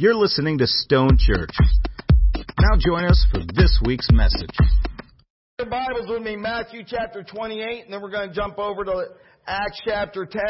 You're listening to Stone Church. Now join us for this week's message. Your Bibles with me, Matthew chapter 28, and then we're going to jump over to Acts chapter 10.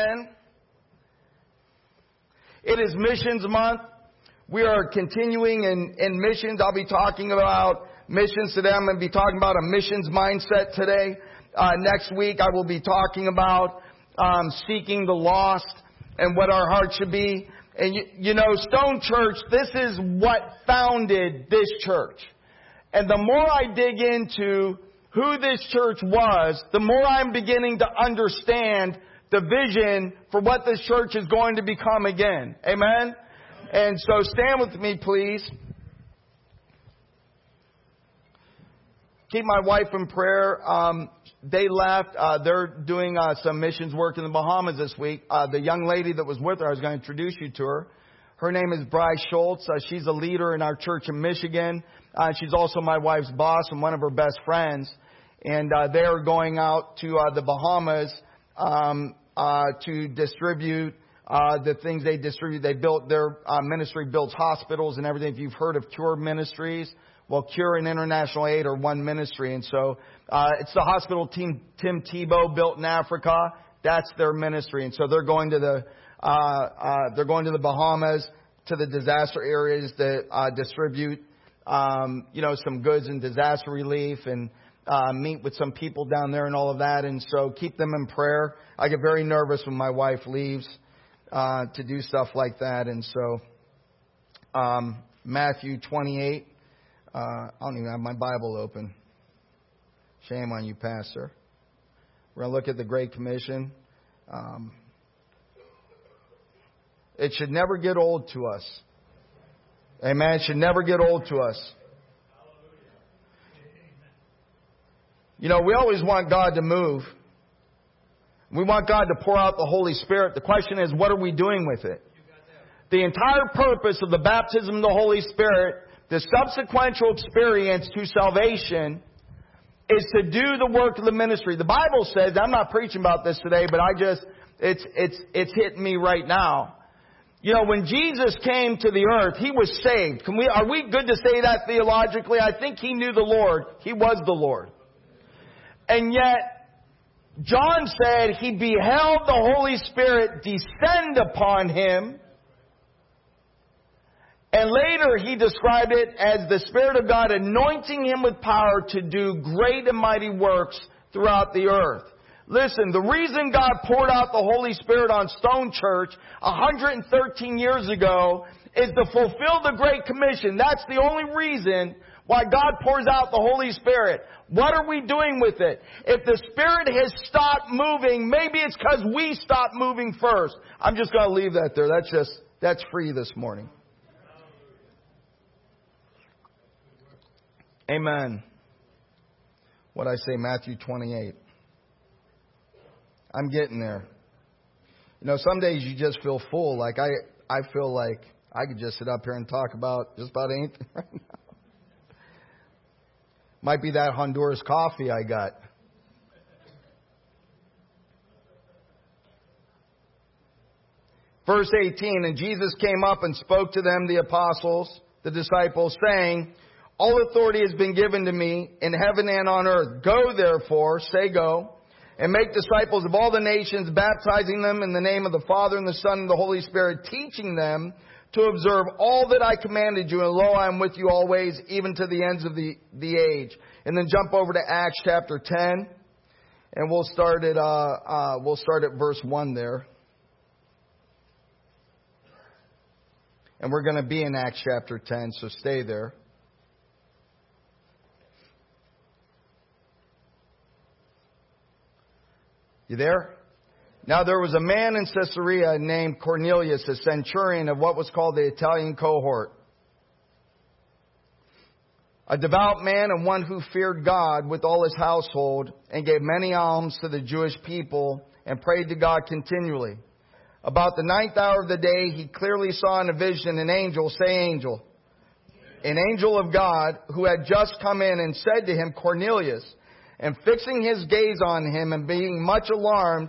It is Missions Month. We are continuing in missions. I'll be talking about missions today. I'm going to be talking about a missions mindset today. Next week, I will be talking about seeking the lost and what our heart should be. And you know, Stone Church, this is what founded this church. And the more I dig into who this church was, the more I'm beginning to understand the vision for what this church is going to become again. Amen? And so stand with me, please. Keep my wife in prayer. They left. They're doing some missions work in the Bahamas this week. The young lady that was with her, I was going to introduce you to her. Her name is Bryce Schultz. She's a leader in our church in Michigan. She's also my wife's boss and one of her best friends. And they are going out to the Bahamas to distribute the things they distribute. They built their ministry builds hospitals and everything. If you've heard of Cure Ministries, well, Cure and International Aid are one ministry, and so it's the hospital Tim Tebow built in Africa. That's their ministry, and so they're going to the Bahamas, to the disaster areas that distribute some goods and disaster relief, and meet with some people down there and all of that. And so keep them in prayer. I get very nervous when my wife leaves to do stuff like that, and so Matthew 28. I don't even have my Bible open. Shame on you, Pastor. We're going to look at the Great Commission. It should never get old to us. Amen. It should never get old to us. You know, we always want God to move. We want God to pour out the Holy Spirit. The question is, what are we doing with it? The entire purpose of the baptism of the Holy Spirit, the subsequential experience to salvation, is to do the work of the ministry. The Bible says, I'm not preaching about this today, but it's hitting me right now. You know, when Jesus came to the earth, He was saved. Are we good to say that theologically? I think He knew the Lord. He was the Lord. And yet, John said He beheld the Holy Spirit descend upon Him. And later He described it as the Spirit of God anointing Him with power to do great and mighty works throughout the earth. Listen, the reason God poured out the Holy Spirit on Stone Church 113 years ago is to fulfill the Great Commission. That's the only reason why God pours out the Holy Spirit. What are we doing with it? If the Spirit has stopped moving, maybe it's because we stopped moving first. I'm just going to leave that there. That's free this morning. Amen. What I say, Matthew 28. I'm getting there. You know, some days you just feel full. Like I feel like I could just sit up here and talk about just about anything right now. Might be that Honduras coffee I got. Verse 18, and Jesus came up and spoke to them, the apostles, the disciples, saying, all authority has been given to me in heaven and on earth. Go, therefore, say go, and make disciples of all the nations, baptizing them in the name of the Father and the Son and the Holy Spirit, teaching them to observe all that I commanded you. And lo, I am with you always, even to the ends of the age. And then jump over to Acts chapter 10, and we'll start at verse 1 there. And we're going to be in Acts chapter 10, so stay there. You there? Now there was a man in Caesarea named Cornelius, a centurion of what was called the Italian cohort. A devout man and one who feared God with all his household and gave many alms to the Jewish people and prayed to God continually. About the 9th hour of the day, he clearly saw in a vision an angel, say angel, an angel of God who had just come in and said to him, Cornelius. And fixing his gaze on him and being much alarmed, he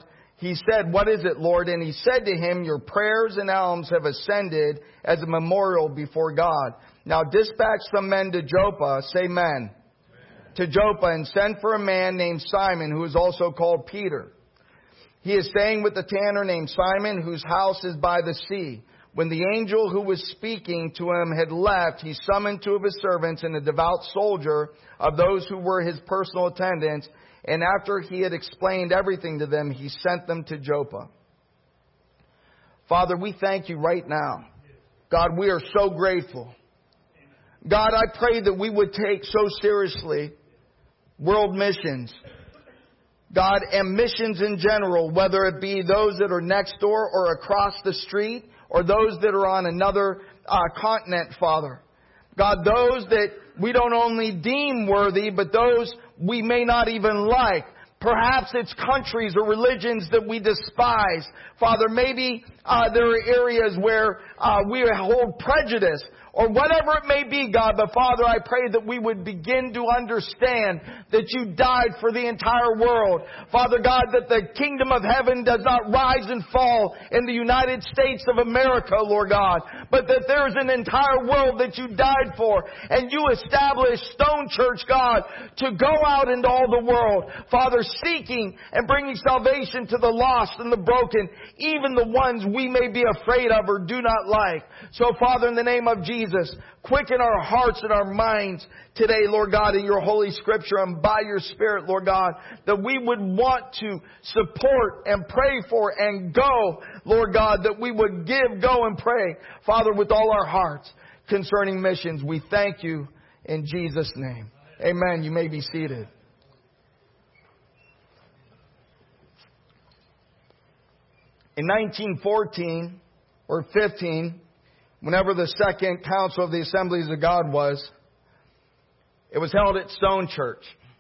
He said, "What is it, Lord?" And he said to him, "Your prayers and alms have ascended as a memorial before God. Now dispatch some men to Joppa," say men, "to Joppa, and send for a man named Simon, who is also called Peter. He is staying with a tanner named Simon, whose house is by the sea." When the angel who was speaking to him had left, he summoned 2 of his servants and a devout soldier of those who were his personal attendants. And after he had explained everything to them, he sent them to Joppa. Father, we thank you right now. God, we are so grateful. God, I pray that we would take so seriously world missions. God, and missions in general, whether it be those that are next door or across the street, or those that are on another continent, Father. God, those that we don't only deem worthy, but those we may not even like. Perhaps it's countries or religions that we despise. Father, maybe there are areas where we hold prejudice, or whatever it may be, God. But Father, I pray that we would begin to understand that you died for the entire world. Father God, that the kingdom of heaven does not rise and fall in the United States of America, Lord God, but that there's an entire world that you died for. And you established Stone Church, God, to go out into all the world, Father, seeking and bringing salvation to the lost and the broken, even the ones we may be afraid of or do not like. So Father, in the name of Jesus, quicken our hearts and our minds today, Lord God, in your Holy Scripture and by your Spirit, Lord God, that we would want to support and pray for and go, Lord God, that we would give, go and pray, Father, with all our hearts concerning missions. We thank you in Jesus' name. Amen. You may be seated. In 1914 or 15, whenever the Second Council of the Assemblies of God was, it was held at Stone Church.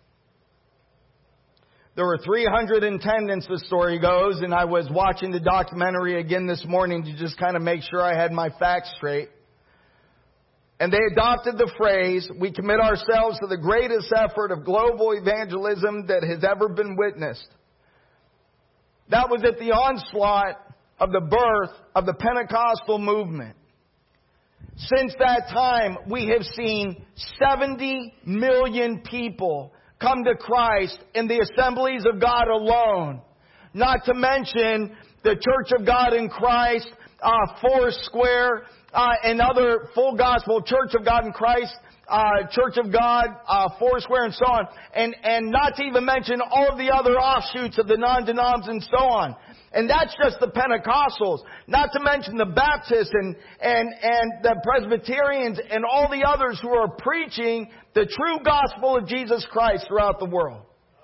There were 300 attendants, the story goes, and I was watching the documentary again this morning to just kind of make sure I had my facts straight. And they adopted the phrase, "We commit ourselves to the greatest effort of global evangelism that has ever been witnessed." That was at the onslaught of the birth of the Pentecostal movement. Since that time, we have seen 70 million people come to Christ in the Assemblies of God alone. Not to mention the Church of God in Christ, Foursquare, and other Full Gospel, Church of God in Christ, Church of God, Foursquare, and so on. And not to even mention all of the other offshoots of the non-denoms and so on. And that's just the Pentecostals. Not to mention the Baptists and the Presbyterians and all the others who are preaching the true gospel of Jesus Christ throughout the world.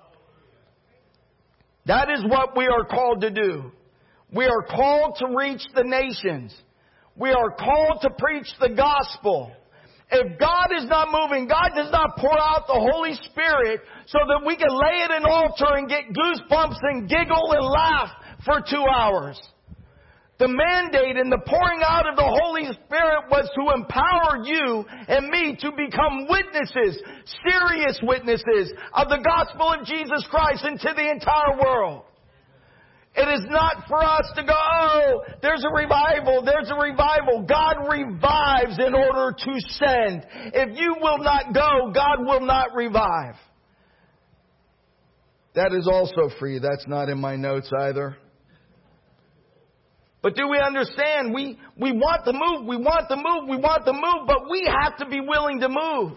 That is what we are called to do. We are called to reach the nations. We are called to preach the gospel. If God is not moving, God does not pour out the Holy Spirit so that we can lay at an altar and get goosebumps and giggle and laugh for 2 hours. The mandate and the pouring out of the Holy Spirit was to empower you and me to become witnesses, serious witnesses of the gospel of Jesus Christ into the entire world. It is not for us to go, "Oh, there's a revival, there's a revival." God revives in order to send. If you will not go, God will not revive. That is also free. That's not in my notes either. But do we understand? We want to move, we want to move, we want to move, but we have to be willing to move.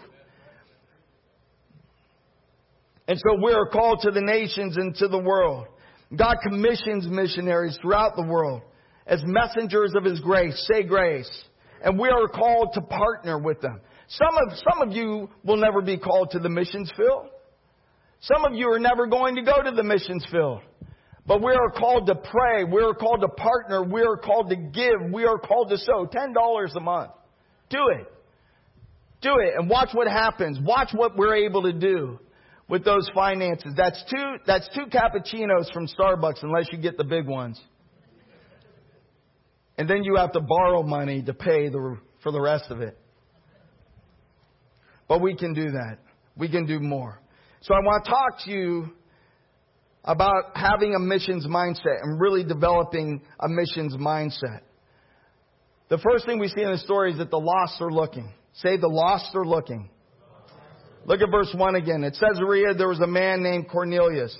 And so we are called to the nations and to the world. God commissions missionaries throughout the world as messengers of His grace. Say grace. And we are called to partner with them. Some of you will never be called to the missions field. Some of you are never going to go to the missions field. But we are called to pray. We are called to partner. We are called to give. We are called to sow $10 a month. Do it. Do it and watch what happens. Watch what we're able to do with those finances. That's two cappuccinos from Starbucks unless you get the big ones. And then you have to borrow money to pay for the rest of it. But we can do that. We can do more. So I want to talk to you about having a missions mindset and really developing a missions mindset. The first thing we see in the story is that the lost are looking. Say, the lost are looking. Look at verse 1 again. At Caesarea, there was a man named Cornelius.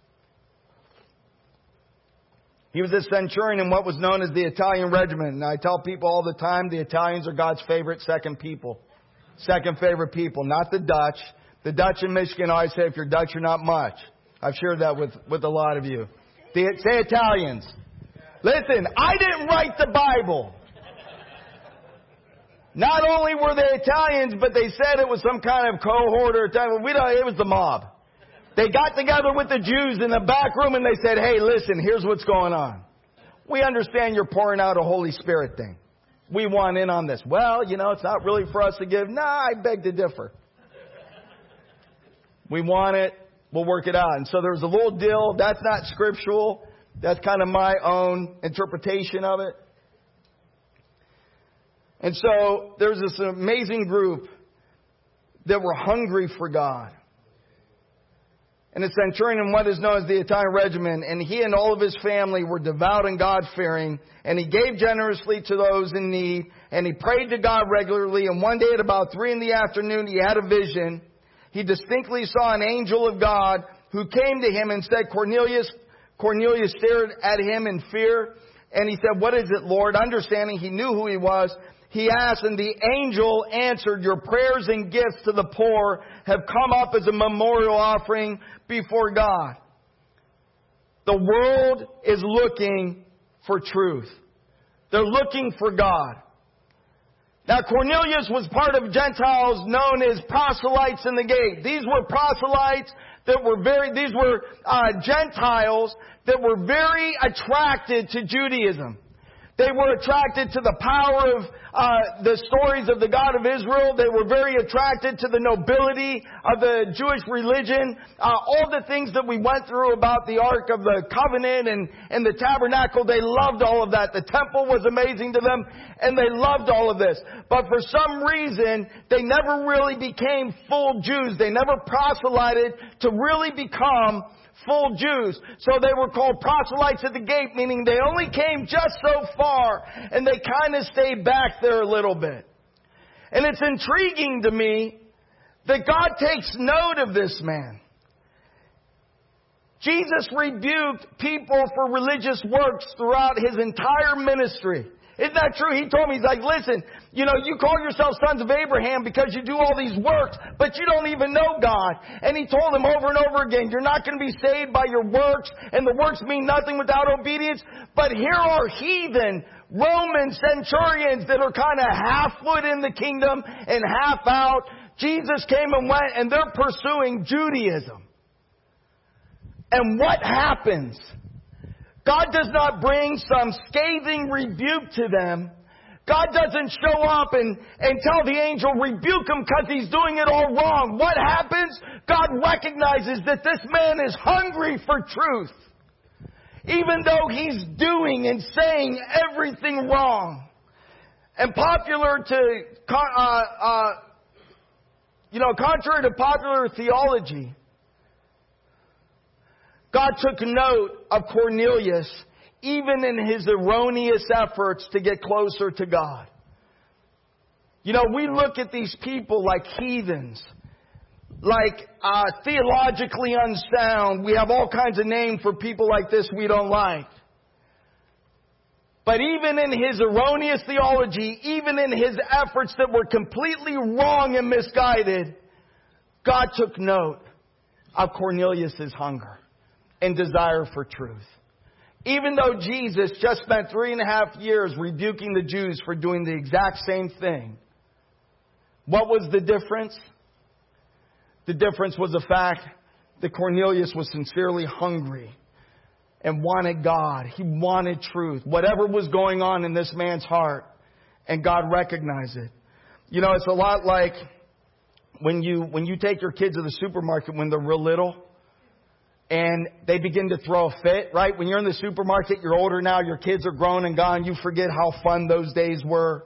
He was a centurion in what was known as the Italian regiment. And I tell people all the time, the Italians are God's favorite second favorite people, not the Dutch. The Dutch in Michigan always say, if you're Dutch, you're not much. I've shared that with a lot of you. Say Italians. Listen, I didn't write the Bible. Not only were they Italians, but they said it was some kind of cohort or type. It was the mob. They got together with the Jews in the back room and they said, hey, listen, here's what's going on. We understand you're pouring out a Holy Spirit thing. We want in on this. Well, it's not really for us to give. Nah, I beg to differ. We want it. We'll work it out. And so there was a little deal. That's not scriptural. That's kind of my own interpretation of it. And so there's this amazing group that were hungry for God. And a centurion in what is known as the Italian regiment, and he and all of his family were devout and God-fearing, and he gave generously to those in need, and he prayed to God regularly, and one day at about 3 p.m, he had a vision. He distinctly saw an angel of God who came to him and said, Cornelius. Cornelius stared at him in fear, and he said, what is it, Lord? Understanding he knew who he was, he asked, and the angel answered, your prayers and gifts to the poor have come up as a memorial offering before God. The world is looking for truth. They're looking for God. Now, Cornelius was part of Gentiles known as proselytes in the gate. These were proselytes that were Gentiles that were very attracted to Judaism. They were attracted to the power of the stories of the God of Israel. They were very attracted to the nobility of the Jewish religion. All the things that we went through about the Ark of the Covenant and the tabernacle, they loved all of that. The temple was amazing to them, and they loved all of this. But for some reason, they never really became full Jews. They never proselyted to really become full Jews. So they were called proselytes at the gate, meaning they only came just so far and they kind of stayed back there a little bit. And it's intriguing to me that God takes note of this man. Jesus rebuked people for religious works throughout his entire ministry. Isn't that true? He told me, he's like, listen, you call yourself sons of Abraham because you do all these works, but you don't even know God. And he told them over and over again, you're not going to be saved by your works, and the works mean nothing without obedience. But here are heathen Roman centurions that are kind of half foot in the kingdom and half out. Jesus came and went, and they're pursuing Judaism. And what happens? God does not bring some scathing rebuke to them. God doesn't show up and tell the angel, rebuke him because he's doing it all wrong. What happens? God recognizes that this man is hungry for truth. Even though he's doing and saying everything wrong. And contrary to popular theology, God took note of Cornelius even in his erroneous efforts to get closer to God. We look at these people like heathens, like theologically unsound. We have all kinds of names for people like this we don't like. But even in his erroneous theology, even in his efforts that were completely wrong and misguided, God took note of Cornelius' hunger and desire for truth. Even though Jesus just spent 3.5 years rebuking the Jews for doing the exact same thing, what was the difference? The difference was the fact that Cornelius was sincerely hungry and wanted God. He wanted truth. Whatever was going on in this man's heart, and God recognized it. It's a lot like when you take your kids to the supermarket when they're real little, and they begin to throw a fit, right? When you're in the supermarket, you're older now, your kids are grown and gone, you forget how fun those days were.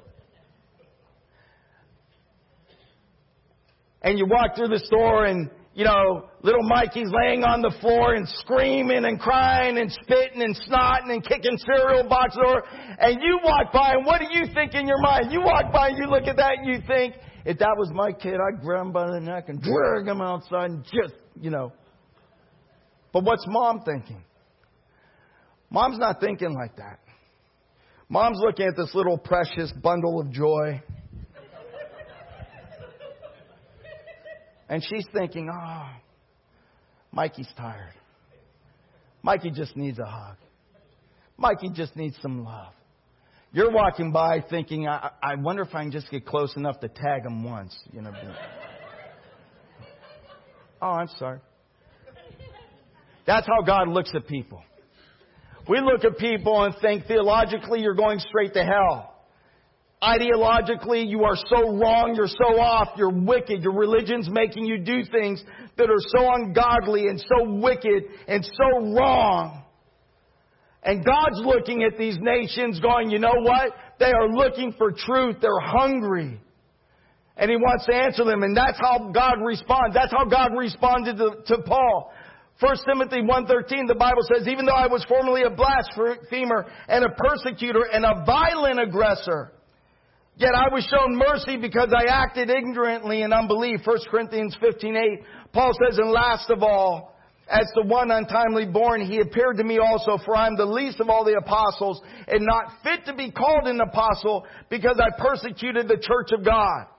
And you walk through the store and, little Mikey's laying on the floor and screaming and crying and spitting and snotting and kicking cereal boxes over. And you walk by, and what do you think in your mind? You walk by and you look at that and you think, if that was my kid, I'd grab him by the neck and drag him outside and just, But what's mom thinking? Mom's not thinking like that. Mom's looking at this little precious bundle of joy. And she's thinking, Mikey's tired. Mikey just needs a hug. Mikey just needs some love. You're walking by thinking, I wonder if I can just get close enough to tag him once. Oh, I'm sorry. That's how God looks at people. We look at people and think theologically you're going straight to hell. Ideologically, you are so wrong, you're so off, you're wicked. Your religion's making you do things that are so ungodly and so wicked and so wrong. And God's looking at these nations going, you know what? They are looking for truth. They're hungry. And He wants to answer them. And that's how God responds. That's how God responded to Paul. 1 Timothy 1:13, the Bible says, even though I was formerly a blasphemer and a persecutor and a violent aggressor, yet I was shown mercy because I acted ignorantly in unbelief. 1 Corinthians 15:8. Paul says, and last of all, as the one untimely born, He appeared to me also, for I am the least of all the apostles, and not fit to be called an apostle, because I persecuted the church of God.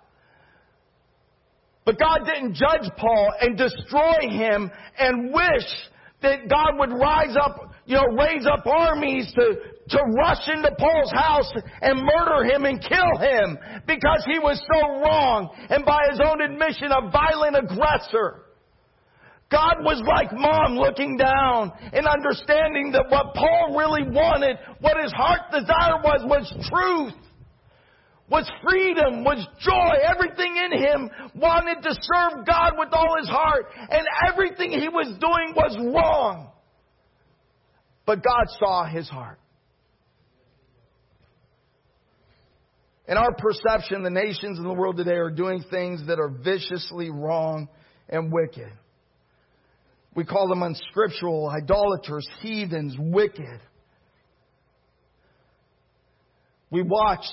But God didn't judge Paul and destroy him and wish that God would raise up armies to rush into Paul's house and murder him and kill him because he was so wrong and by his own admission a violent aggressor. God was like mom looking down and understanding that what Paul really wanted, what his heart desire was truth, was freedom, was joy. Everything in him wanted to serve God with all his heart, and everything he was doing was wrong. But God saw his heart. In our perception, the nations in the world today are doing things that are viciously wrong and wicked. We call them unscriptural, idolaters, heathens, wicked. We watched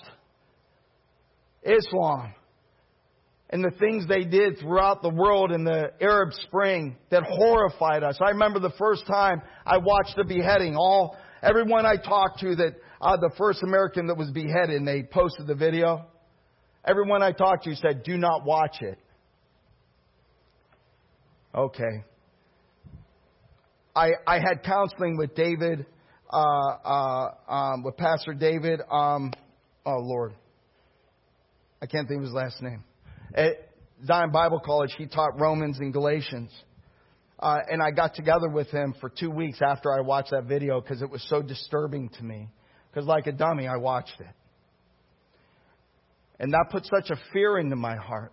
Islam and the things they did throughout the world in the Arab Spring that horrified us. I remember the first time I watched the beheading. Everyone I talked to that the first American that was beheaded, and they posted the video. Everyone I talked to said, "Do not watch it." Okay. I had counseling with David, with Pastor David. Oh Lord, I can't think of his last name. At Zion Bible College, he taught Romans and Galatians. And I got together with him for 2 weeks after I watched that video because it was so disturbing to me. Because like a dummy, I watched it. And that put such a fear into my heart.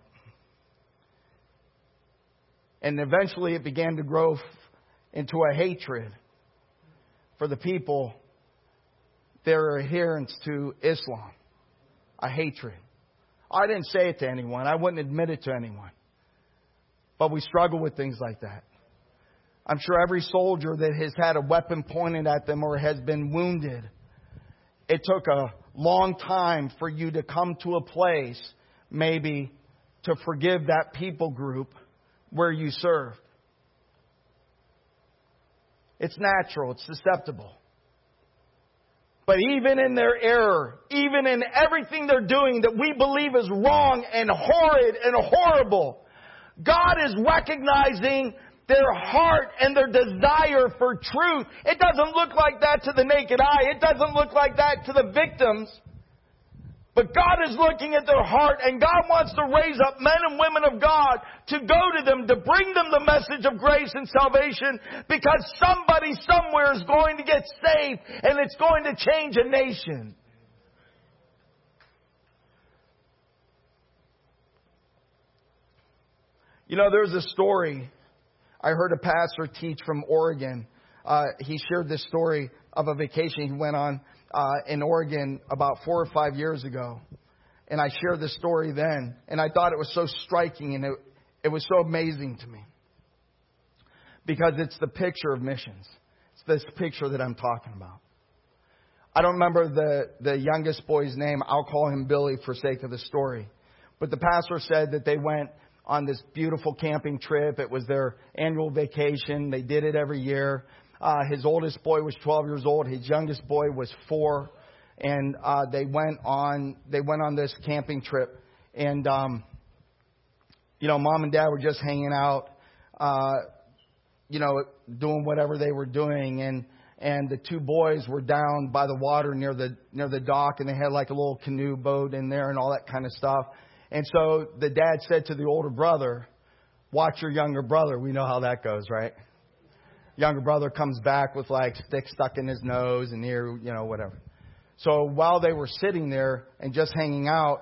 And eventually it began to grow into a hatred for the people, their adherence to Islam. A hatred. I didn't say it to anyone. I wouldn't admit it to anyone. But we struggle with things like that. I'm sure every soldier that has had a weapon pointed at them or has been wounded, it took a long time for you to come to a place, maybe, to forgive that people group where you served. It's natural. It's susceptible. But even in their error, even in everything they're doing that we believe is wrong and horrid and horrible, God is recognizing their heart and their desire for truth. It doesn't look like that to the naked eye. It doesn't look like that to the victims. But God is looking at their heart, and God wants to raise up men and women of God to go to them, to bring them the message of grace and salvation, because somebody somewhere is going to get saved, and it's going to change a nation. You know, there's a story. I heard a pastor teach from Oregon. He shared this story of a vacation he went on in Oregon about 4 or 5 years ago. And I shared this story then. And I thought it was so striking and it was so amazing to me. because it's the picture of missions. It's this picture that I'm talking about. I don't remember the youngest boy's name. I'll call him Billy for sake of the story. But the pastor said that they went on this beautiful camping trip. It was their annual vacation. They did it every year. His oldest boy was 12 years old. His youngest boy was 4. And they went on this camping trip. And, Mom and Dad were just hanging out, doing whatever they were doing. And the 2 boys were down by the water near the dock, and they had like a little canoe boat in there and all that kind of stuff. And so the dad said to the older brother, "Watch your younger brother." We know how that goes, right? Younger brother comes back with like sticks stuck in his nose and ear, whatever. So while they were sitting there and just hanging out,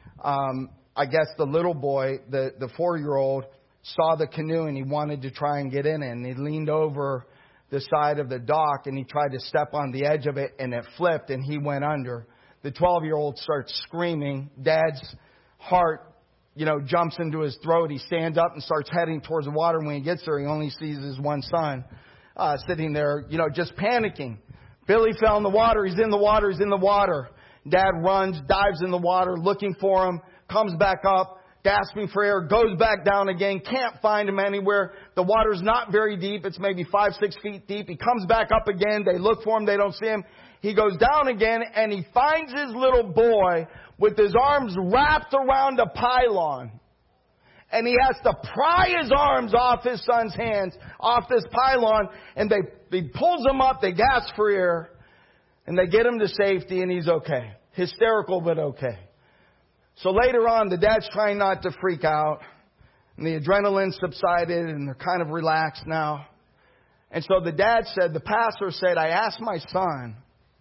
I guess the little boy, the 4-year-old, saw the canoe and he wanted to try and get in it. And he leaned over the side of the dock and he tried to step on the edge of it, and it flipped and he went under. The 12-year-old starts screaming. Dad's heart, jumps into his throat. He stands up and starts heading towards the water. When he gets there, he only sees his one son sitting there, just panicking. Billy fell in the water. He's in the water. He's in the water. Dad runs, dives in the water, looking for him, comes back up, gasping for air, goes back down again, can't find him anywhere. The water's not very deep. It's maybe 5-6 feet deep. He comes back up again. They look for him. They don't see him. He goes down again, and he finds his little boy with his arms wrapped around a pylon. And he has to pry his arms off his son's hands, off this pylon, and they pulls him up, they gasp for air, and they get him to safety, and he's okay. Hysterical, but okay. So later on, the dad's trying not to freak out, and the adrenaline subsided, and they're kind of relaxed now. And so the pastor said, "I asked my son,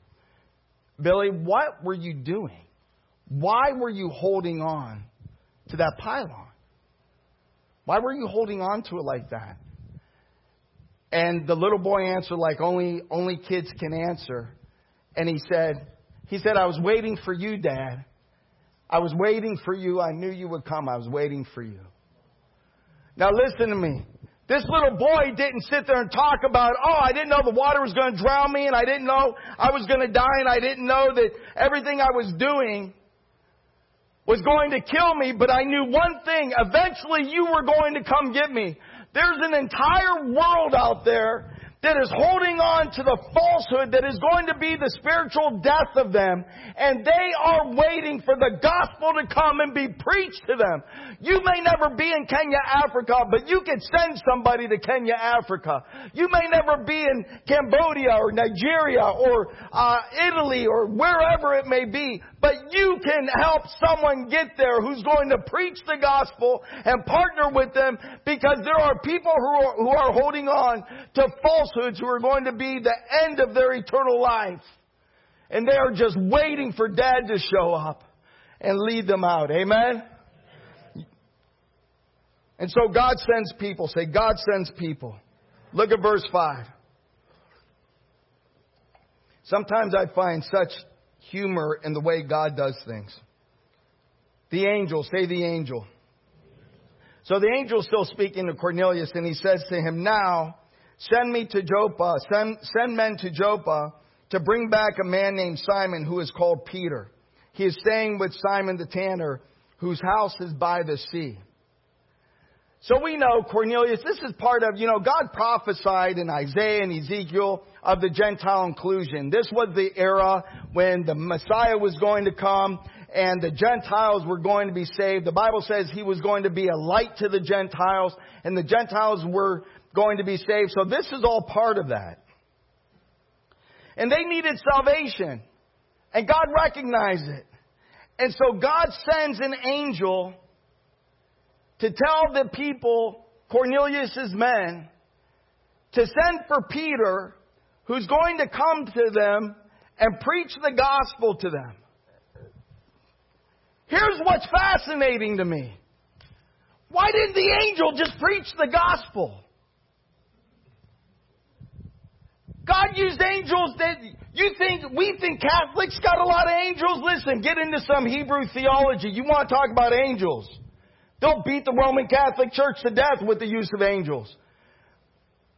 Billy, what were you doing? Why were you holding on to that pylon? Why were you holding on to it like that?" And the little boy answered like only kids can answer. And he said, "I was waiting for you, Dad. I was waiting for you. I knew you would come. I was waiting for you." Now listen to me. This little boy didn't sit there and talk about, I didn't know the water was going to drown me, and I didn't know I was going to die, and I didn't know that everything I was doing was going to kill me, but I knew one thing. Eventually you were going to come get me. There's an entire world out there that is holding on to the falsehood that is going to be the spiritual death of them. And they are waiting for the gospel to come and be preached to them. You may never be in Kenya, Africa, but you can send somebody to Kenya, Africa. You may never be in Cambodia or Nigeria or Italy or wherever it may be, but you can help someone get there who's going to preach the gospel and partner with them, because there are people who are holding on to falsehoods who are going to be the end of their eternal life. And they are just waiting for Dad to show up and lead them out. Amen? And so God sends people. Say, God sends people. Look at verse 5. Sometimes I find such humor in the way God does things. The angel, say the angel. So the angel's still speaking to Cornelius, and he says to him, "Now send me to Joppa, send men to Joppa to bring back a man named Simon who is called Peter. He is staying with Simon the tanner, whose house is by the sea." So we know Cornelius, this is part of, God prophesied in Isaiah and Ezekiel of the Gentile inclusion. This was the era when the Messiah was going to come and the Gentiles were going to be saved. The Bible says he was going to be a light to the Gentiles, and the Gentiles were going to be saved. So this is all part of that. And they needed salvation, and God recognized it. And so God sends an angel to tell the people, Cornelius' men, to send for Peter, who's going to come to them and preach the gospel to them. Here's what's fascinating to me. Why didn't the angel just preach the gospel? God used angels that we think Catholics got a lot of angels. Listen, get into some Hebrew theology. You want to talk about angels. They'll beat the Roman Catholic Church to death with the use of angels.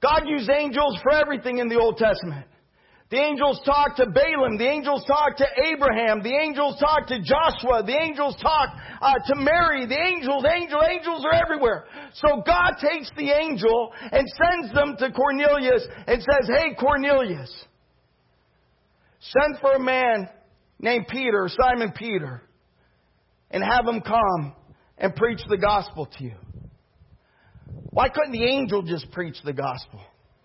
God used angels for everything in the Old Testament. The angels talked to Balaam. The angels talked to Abraham. The angels talked to Joshua. The angels talked to Mary. The angels are everywhere. So God takes the angel and sends them to Cornelius and says, hey, Cornelius, send for a man named Peter, Simon Peter, and have him come and preach the gospel to you. Why couldn't the angel just preach the gospel?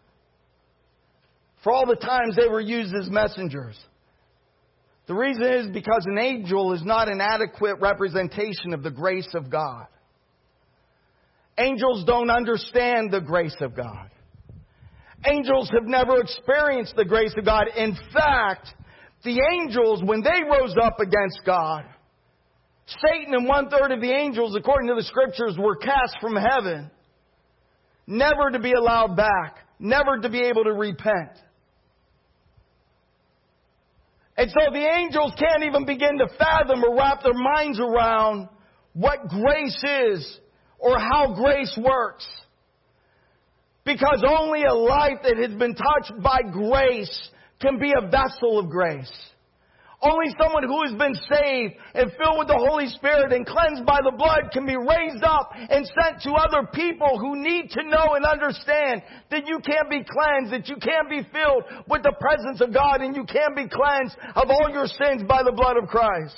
For all the times they were used as messengers. The reason is because an angel is not an adequate representation of the grace of God. Angels don't understand the grace of God. Angels have never experienced the grace of God. In fact, the angels, when they rose up against God, Satan and 1/3 of the angels, according to the scriptures, were cast from heaven, never to be allowed back, never to be able to repent. And so the angels can't even begin to fathom or wrap their minds around what grace is or how grace works. Because only a life that has been touched by grace can be a vessel of grace. Only someone who has been saved and filled with the Holy Spirit and cleansed by the blood can be raised up and sent to other people who need to know and understand that you can be cleansed, that you can be filled with the presence of God, and you can be cleansed of all your sins by the blood of Christ.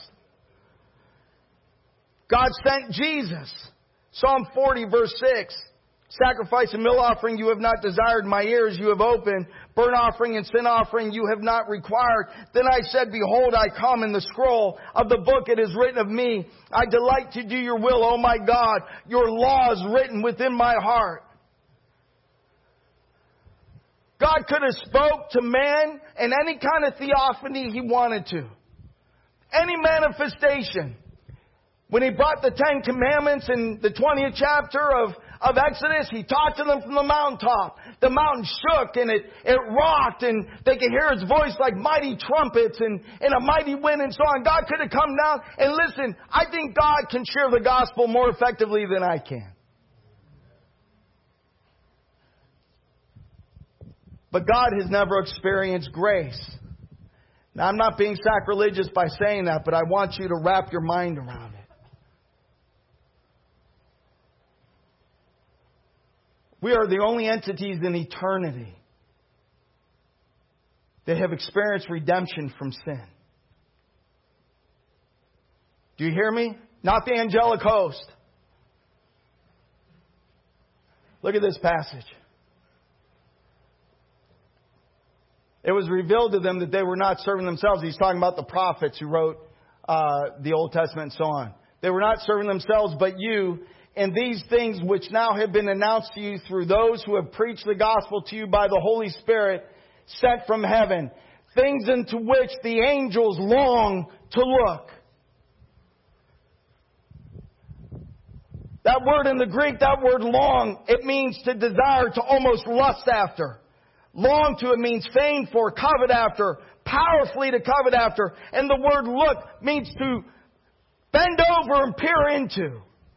God sent Jesus. Psalm 40 verse 6. Sacrifice and meal offering you have not desired, my ears you have opened. Burnt offering and sin offering you have not required. Then I said, behold, I come. In the scroll of the book it is written of me, I delight to do your will, O my God. Your law is written within my heart. God could have spoke to man in any kind of theophany He wanted to. Any manifestation. When He brought the 10 Commandments in the 20th chapter of Exodus, He talked to them from the mountaintop. The mountain shook and it rocked, and they could hear His voice like mighty trumpets and a mighty wind and so on. God could have come down and listen, I think God can share the gospel more effectively than I can. But God has never experienced grace. Now, I'm not being sacrilegious by saying that, but I want you to wrap your mind around it. We are the only entities in eternity that have experienced redemption from sin. Do you hear me? Not the angelic host. Look at this passage. It was revealed to them that they were not serving themselves. He's talking about the prophets who wrote the Old Testament and so on. They were not serving themselves, but you. And these things which now have been announced to you through those who have preached the gospel to you by the Holy Spirit sent from heaven. Things into which the angels long to look. That word in the Greek, that word long, it means to desire, to almost lust after. Long to, it means fain for, covet after, powerfully to covet after. And the word look means to bend over and peer into.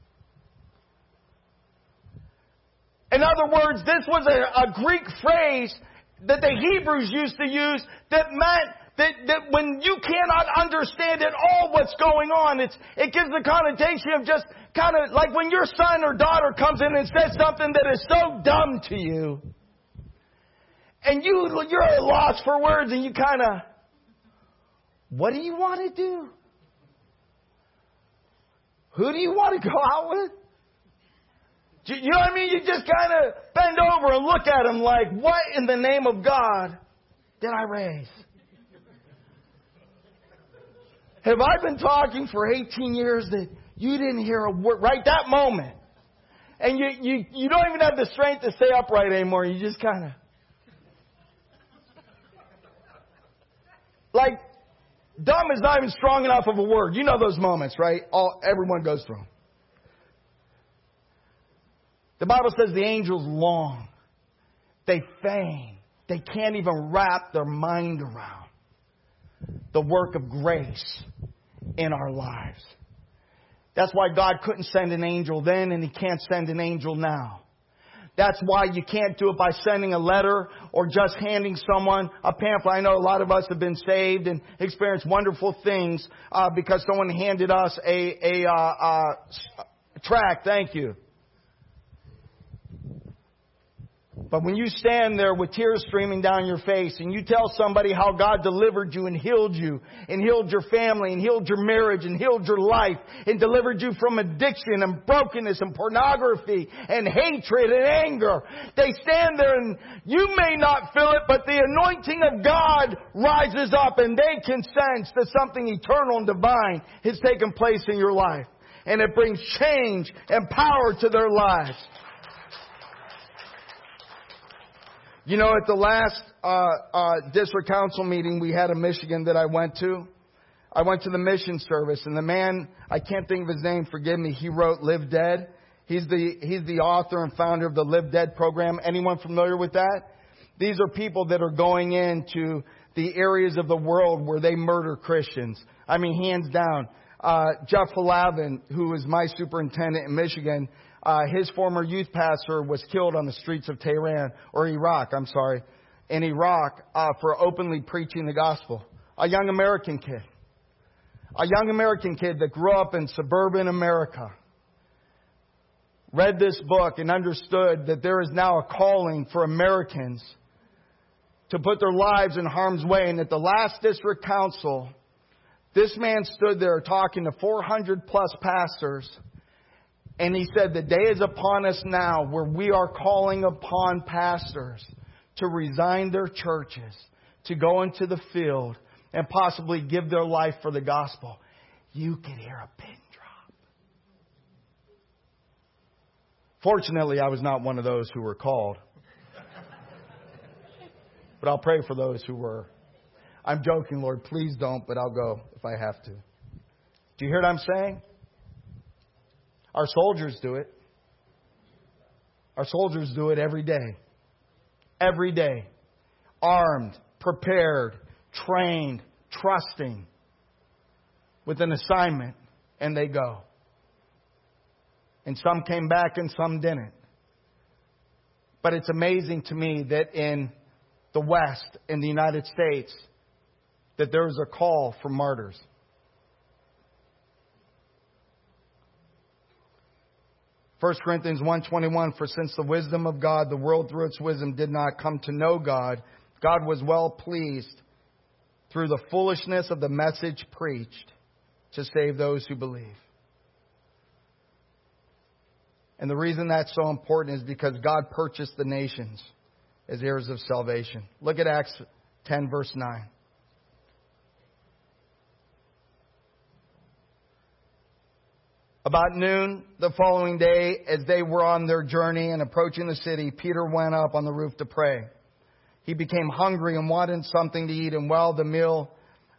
In other words, this was a Greek phrase that the Hebrews used to use that meant that when you cannot understand at all what's going on, it gives the connotation of just kind of like when your son or daughter comes in and says something that is so dumb to you, and you're at a loss for words, and you kind of, what do you want to do? Who do you want to go out with? You know what I mean? You just kind of bend over and look at him like, what in the name of God did I raise? Have I been talking for 18 years that you didn't hear a word right that moment? And you don't even have the strength to stay upright anymore. You just kind of. Like, dumb is not even strong enough of a word. You know those moments, right? Everyone goes through them. The Bible says the angels long. They fain. They can't even wrap their mind around the work of grace in our lives. That's why God couldn't send an angel then, and He can't send an angel now. That's why you can't do it by sending a letter or just handing someone a pamphlet. I know a lot of us have been saved and experienced wonderful things because someone handed us a tract. Thank you. But when you stand there with tears streaming down your face and you tell somebody how God delivered you and healed your family and healed your marriage and healed your life and delivered you from addiction and brokenness and pornography and hatred and anger, they stand there and you may not feel it, but the anointing of God rises up and they can sense that something eternal and divine has taken place in your life. And it brings change and power to their lives. You know, at the last district council meeting we had in Michigan that I went to the mission service, and the man, I can't think of his name, forgive me, he wrote Live Dead. He's the author and founder of the Live Dead program. Anyone familiar with that? These are people that are going into the areas of the world where they murder Christians. I mean, hands down. Jeff Halavin, who is my superintendent in Michigan, his former youth pastor was killed on the streets of Iraq for openly preaching the gospel. A young American kid that grew up in suburban America, read this book and understood that there is now a calling for Americans to put their lives in harm's way. And at the last district council, this man stood there talking to 400 plus pastors. And he said, the day is upon us now where we are calling upon pastors to resign their churches, to go into the field and possibly give their life for the gospel. You could hear a pin drop. Fortunately, I was not one of those who were called. But I'll pray for those who were. I'm joking, Lord. Please don't, but I'll go if I have to. Do you hear what I'm saying? Our soldiers do it. Our soldiers do it every day. Every day. Armed, prepared, trained, trusting, with an assignment, and they go. And some came back and some didn't. But it's amazing to me that in the West, in the United States, that there is a call for martyrs. 1 Corinthians 1:21, for since the wisdom of God, the world through its wisdom did not come to know God, God was well pleased through the foolishness of the message preached to save those who believe. And the reason that's so important is because God purchased the nations as heirs of salvation. Look at Acts 10 verse 9. About noon the following day, as they were on their journey and approaching the city, Peter went up on the roof to pray. He became hungry and wanted something to eat, and while the meal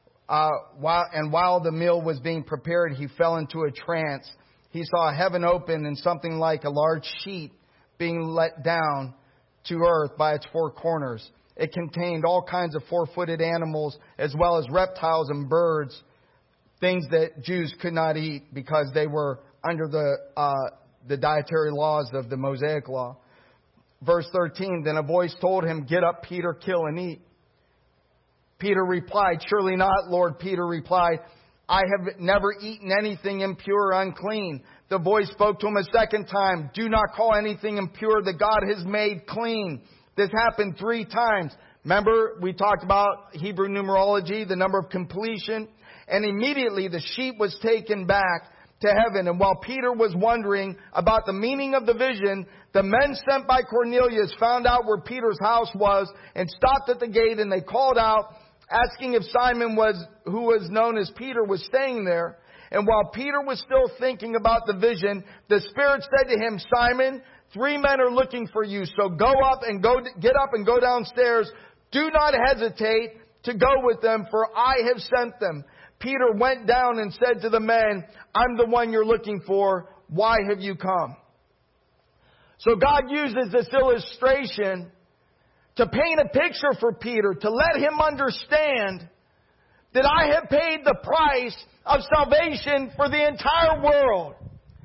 was being prepared, he fell into a trance. He saw heaven open and something like a large sheet being let down to earth by its four corners. It contained all kinds of four-footed animals as well as reptiles and birds, things that Jews could not eat because they were under the dietary laws of the Mosaic law. Verse 13, then a voice told him, get up, Peter, kill and eat. Peter replied, surely not, Lord. Peter replied, I have never eaten anything impure or unclean. The voice spoke to him a second time, do not call anything impure that God has made clean. This happened 3 times. Remember, we talked about Hebrew numerology, the number of completion. And immediately the sheep was taken back to heaven. And while Peter was wondering about the meaning of the vision, the men sent by Cornelius found out where Peter's house was and stopped at the gate, and they called out, asking if Simon who was known as Peter, was staying there. And while Peter was still thinking about the vision, the Spirit said to him, Simon, 3 men are looking for you. So get up and go downstairs. Do not hesitate to go with them, for I have sent them. Peter went down and said to the men, I'm the one you're looking for. Why have you come? So God uses this illustration to paint a picture for Peter, to let him understand that I have paid the price of salvation for the entire world.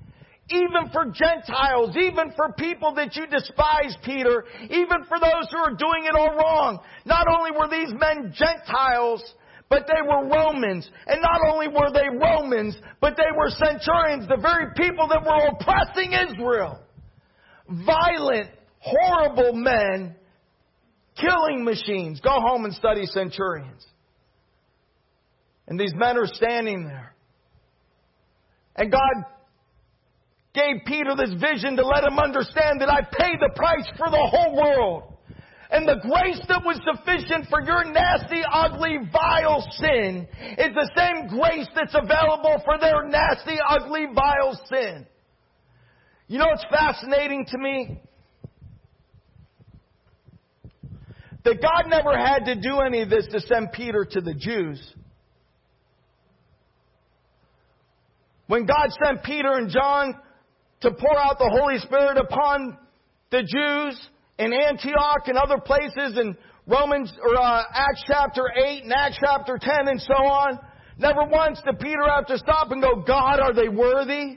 even for Gentiles, even for people that you despise, Peter, even for those who are doing it all wrong. Not only were these men Gentiles, but they were Romans. And not only were they Romans, but they were centurions, the very people that were oppressing Israel. Violent, horrible men, killing machines. Go home and study centurions. And these men are standing there. And God gave Peter this vision to let him understand that I paid the price for the whole world. And the grace that was sufficient for your nasty, ugly, vile sin is the same grace that's available for their nasty, ugly, vile sin. You know what's fascinating to me? That God never had to do any of this to send Peter to the Jews. When God sent Peter and John to pour out the Holy Spirit upon the Jews in Antioch and other places in Acts chapter 8 and Acts chapter 10 and so on, never once did Peter have to stop and go, God, are they worthy?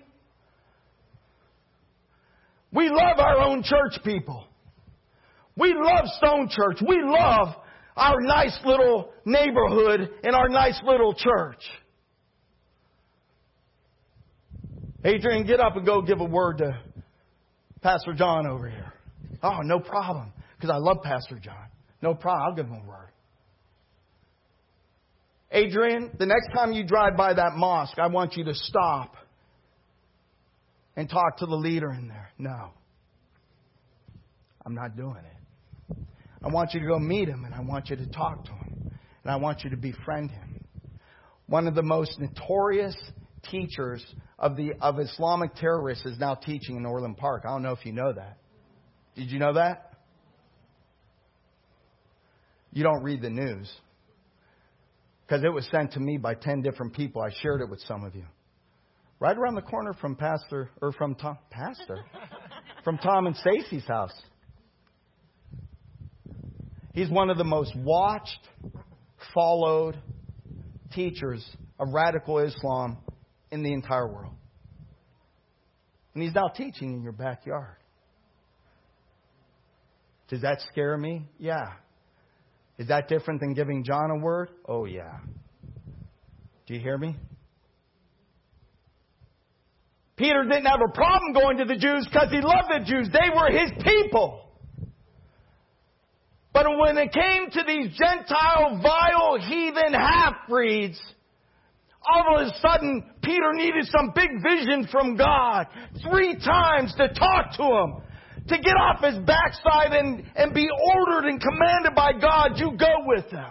We love our own church people. We love Stone Church. We love our nice little neighborhood and our nice little church. Adrian, get up and go give a word to Pastor John over here. Oh, no problem. Because I love Pastor John. No problem. I'll give him a word. Adrian, the next time you drive by that mosque, I want you to stop and talk to the leader in there. No. I'm not doing it. I want you to go meet him and I want you to talk to him. And I want you to befriend him. One of the most notorious teachers of Islamic terrorists is now teaching in Orland Park. I don't know if you know that. Did you know that? You don't read the news. Because it was sent to me by 10 different people. I shared it with some of you. Right around the corner from Tom and Stacy's house. He's one of the most watched, followed teachers of radical Islam in the entire world. And he's now teaching in your backyard. Does that scare me? Yeah. Is that different than giving John a word? Oh, yeah. Do you hear me? Peter didn't have a problem going to the Jews because he loved the Jews. They were his people. But when it came to these Gentile, vile, heathen half-breeds, all of a sudden, Peter needed some big vision from God 3 times to talk to him. To get off his backside and be ordered and commanded by God, you go with them.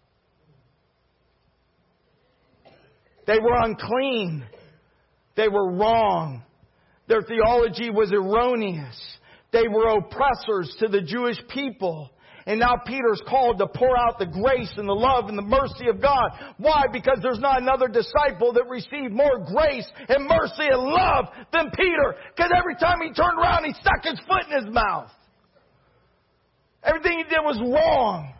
They were unclean. They were wrong. Their theology was erroneous. They were oppressors to the Jewish people. And now Peter's called to pour out the grace and the love and the mercy of God. Why? Because there's not another disciple that received more grace and mercy and love than Peter. Because every time he turned around, he stuck his foot in his mouth. Everything he did was wrong.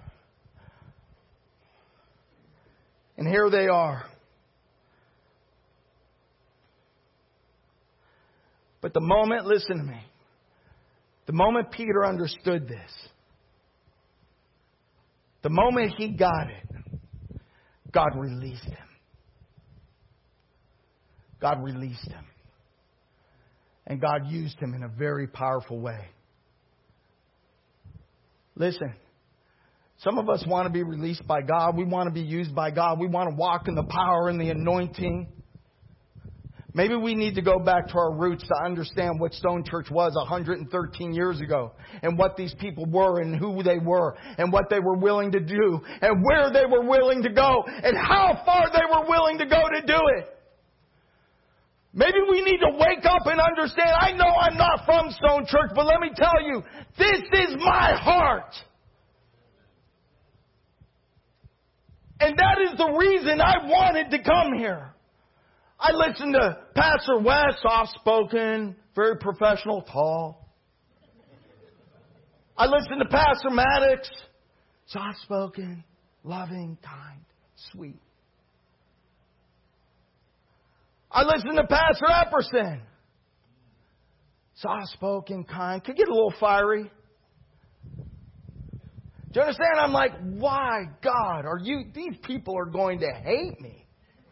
And here they are. But the moment, listen to me, the moment Peter understood this, the moment he got it, God released him. God released him. And God used him in a very powerful way. Listen, some of us want to be released by God. We want to be used by God. We want to walk in the power and the anointing. Maybe we need to go back to our roots to understand what Stone Church was 113 years ago. And what these people were and who they were. And what they were willing to do. And where they were willing to go. And how far they were willing to go to do it. Maybe we need to wake up and understand. I know I'm not from Stone Church, but let me tell you, this is my heart. And that is the reason I wanted to come here. I listened to Pastor West, soft-spoken, very professional, tall. I listened to Pastor Maddox, soft-spoken, loving, kind, sweet. I listened to Pastor Epperson. soft-spoken, kind, could get a little fiery. Do you understand? I'm like, why, God, these people are going to hate me.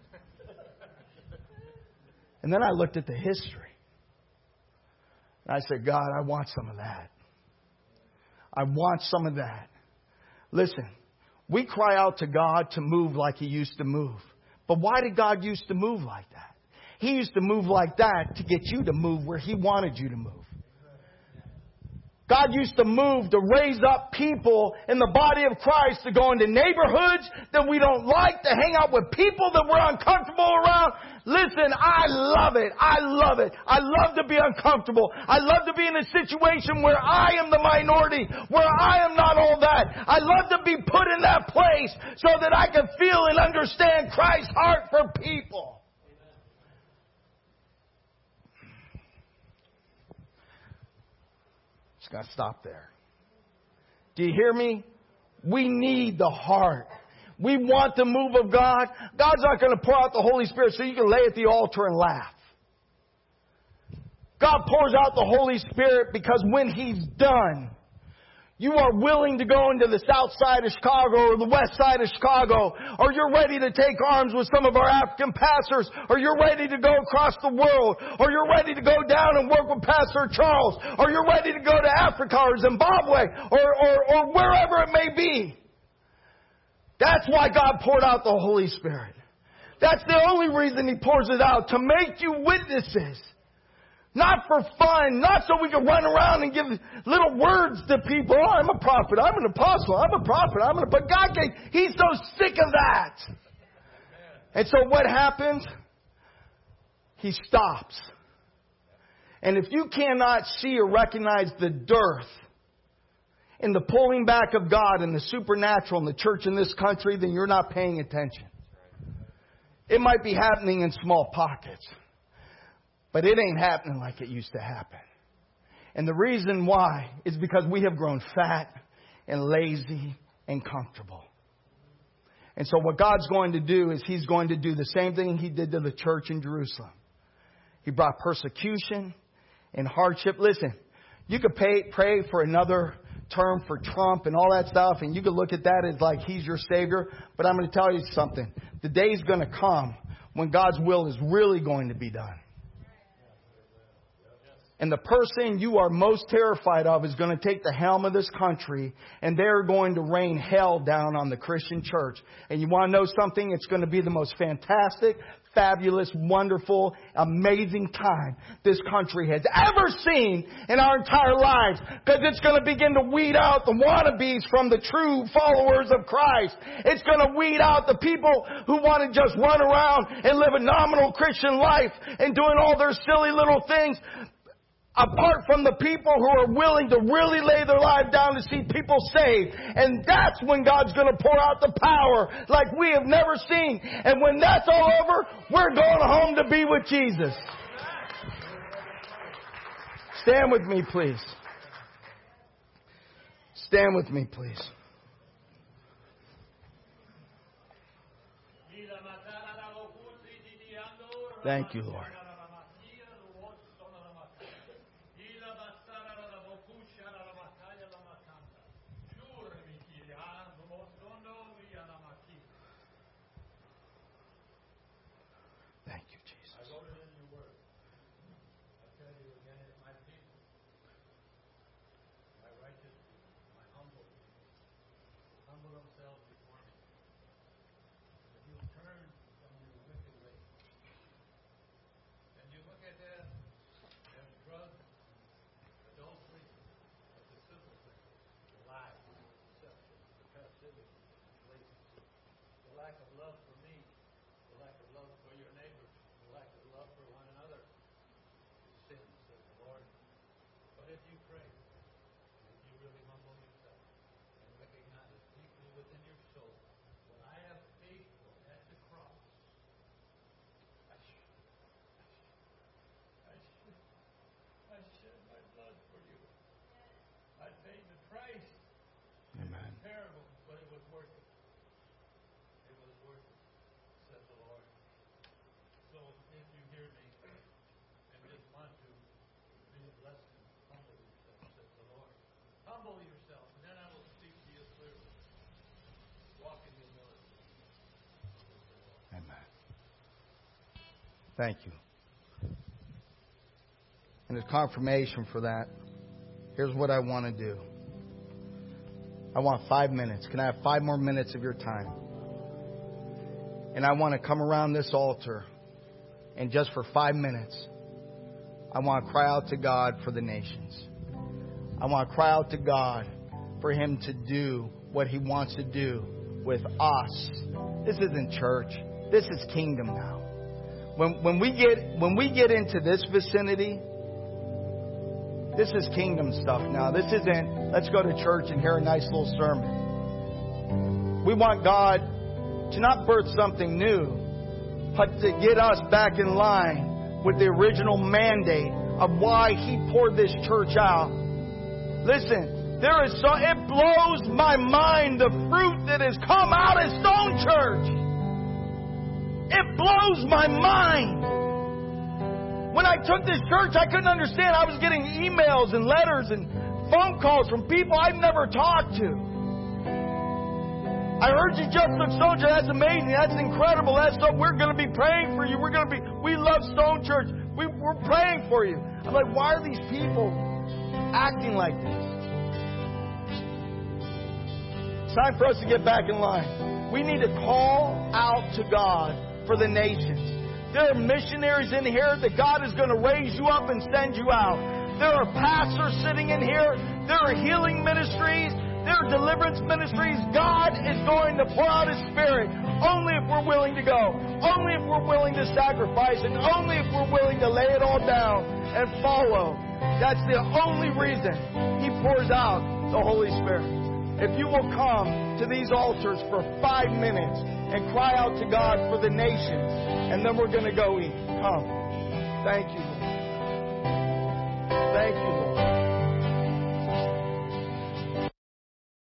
And then I looked at the history. And I said, God, I want some of that. I want some of that. Listen, we cry out to God to move like He used to move. But why did God used to move like that? He used to move like that to get you to move where He wanted you to move. God used to move to raise up people in the body of Christ to go into neighborhoods that we don't like, to hang out with people that we're uncomfortable around. Listen, I love it. I love it. I love to be uncomfortable. I love to be in a situation where I am the minority, where I am not all that. I love to be put in that place so that I can feel and understand Christ's heart for people. Got to stop there. Do you hear me? We need the heart. We want the move of God. God's not going to pour out the Holy Spirit so you can lay at the altar and laugh. God pours out the Holy Spirit because when He's done, you are willing to go into the south side of Chicago or the west side of Chicago, or you're ready to take arms with some of our African pastors, or you're ready to go across the world, or you're ready to go down and work with Pastor Charles, or you're ready to go to Africa or Zimbabwe or wherever it may be. That's why God poured out the Holy Spirit. That's the only reason He pours it out, to make you witnesses. Not for fun, not so we can run around and give little words to people. Oh, I'm a prophet, I'm an apostle, I'm a prophet, but God, He's so sick of that. And so what happens? He stops. And if you cannot see or recognize the dearth in the pulling back of God and the supernatural in the church in this country, then you're not paying attention. It might be happening in small pockets. But it ain't happening like it used to happen. And the reason why is because we have grown fat and lazy and comfortable. And so what God's going to do is He's going to do the same thing He did to the church in Jerusalem. He brought persecution and hardship. Listen, you could pray for another term for Trump and all that stuff, and you could look at that as like he's your savior. But I'm going to tell you something. The day's going to come when God's will is really going to be done. And the person you are most terrified of is going to take the helm of this country, and they're going to rain hell down on the Christian church. And you want to know something? It's going to be the most fantastic, fabulous, wonderful, amazing time this country has ever seen in our entire lives. Because it's going to begin to weed out the wannabes from the true followers of Christ. It's going to weed out the people who want to just run around and live a nominal Christian life and doing all their silly little things, apart from the people who are willing to really lay their life down to see people saved. And that's when God's going to pour out the power like we have never seen. And when that's all over, we're going home to be with Jesus. Stand with me, please. Stand with me, please. Thank you, Lord. Bless Thank you. And as confirmation for that, here's what I want to do. I want 5 minutes. Can I have 5 more minutes of your time? And I want to come around this altar, and just for 5 minutes, I want to cry out to God for the nations. I want to cry out to God for Him to do what He wants to do with us. This isn't church. This is kingdom now. When we get into this vicinity, this is kingdom stuff now. This isn't, let's go to church and hear a nice little sermon. We want God to not birth something new, but to get us back in line with the original mandate of why He poured this church out. Listen, it blows my mind, the fruit that has come out of Stone Church. It blows my mind. When I took this church, I couldn't understand. I was getting emails and letters and phone calls from people I've never talked to. I heard you just took Stone Church. That's amazing. That's incredible. We're going to be praying for you. We love Stone Church. We're praying for you. I'm like, why are these people acting like this? It's time for us to get back in line. We need to call out to God for the nations. There are missionaries in here that God is going to raise you up and send you out. There are pastors sitting in here. There are healing ministries. There are deliverance ministries. God is going to pour out His Spirit only if we're willing to go. Only if we're willing to sacrifice. And only if we're willing to lay it all down and follow. That's the only reason He pours out the Holy Spirit. If you will come to these altars for 5 minutes and cry out to God for the nations, and then we're going to go eat. Come. Thank you, Lord. Thank you, Lord.